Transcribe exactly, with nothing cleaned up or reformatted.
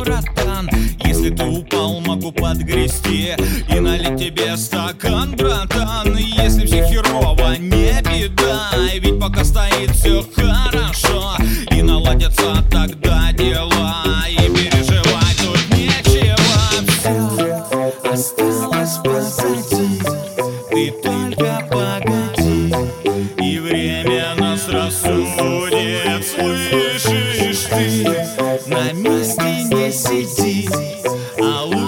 братан. Если ты упал, могу подгрести и налить тебе стакан, братан. Если все херово, не беда, ведь пока стоит все хорошо, и наладятся тогда дела, и переживать тут нечего. Все осталось позади, ты только погоди, и время нас рассудит. Слышишь ты, на месте не сиди, а лучше